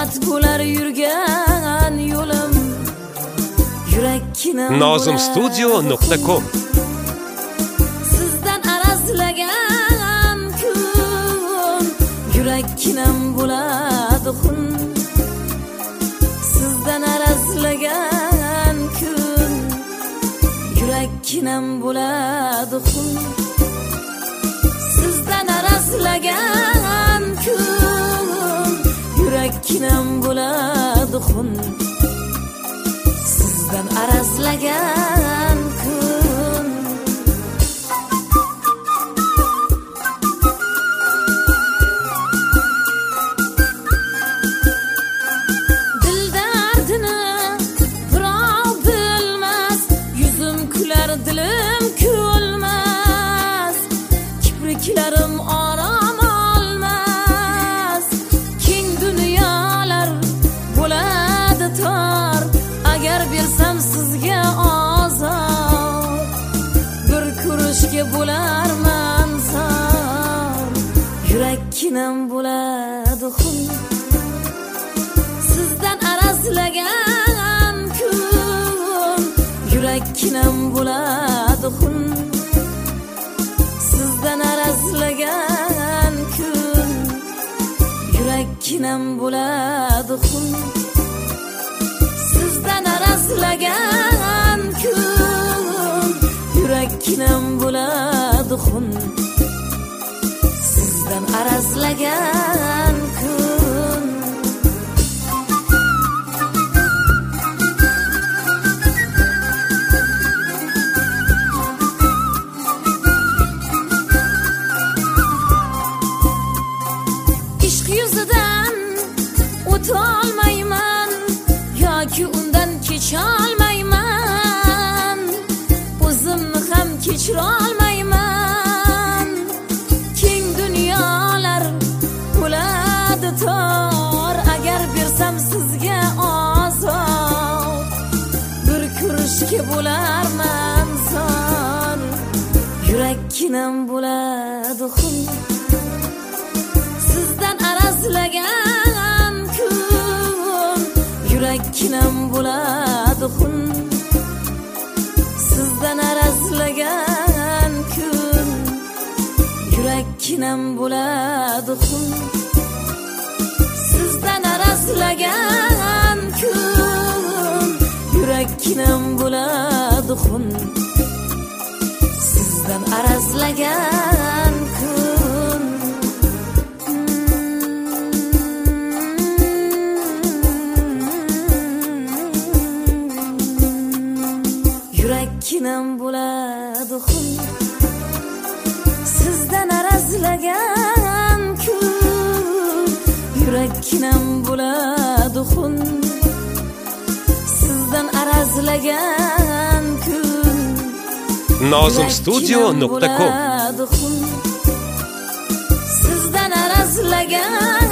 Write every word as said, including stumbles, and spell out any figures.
dard bo'lar yurgan yo'lim, yurakkinam nozim studio nuqta com. Sizdan arazlagan kun, yurakkinam bo'ladi xun. Sizdan arazlagan kun, yurakkinam bo'ladi xun. Sizdan arazlagan kun, yurakkinam bo'ladi xun. Sizdan arazlagan kun. Dil dardini birov bilmas, yuzim kular dilim kulmas. Kipriklarim orom olmas, keng dunyolar bo'ladi tor. Agar bersam sizga ozor, bir ko'rishga bo'larman zor. Yurakkinam bo'ladi xun. Sizdan arazlagan kun, yurakkinam bo'ladi xun. Sizdan arazlagan kun, yurakkinam bo'ladi xun. Sizdan arazlagan kun, yurakkinam bo'ladi xun. Sizdan arazlagan kun. Ishq yuzidan o'tolmayman, yoki undan kecholmayman. O'zimni ham kechirolmayman. Keng dunyolar bo'ladi tor. Agar bersam sizga ozor, bir ko'rishga bo'larman zor. Yurakkinam bo'ladi xun. Sizdan arazlagan kun, yurakkinam bo'ladi xun. Sizdan arazlagan kun, yurakkinam bo'ladi xun. Sizdan arazlagan kun, yurakkinam bo'ladi xun. Sizdan arazlagan kun. Yurakkinam bo'ladi xun. Sizdan arazlagan kun, yurakkinam bo'ladi xun. Sizdan arazlagan kun, nozim studio nuqta com. Sizdan arazlagan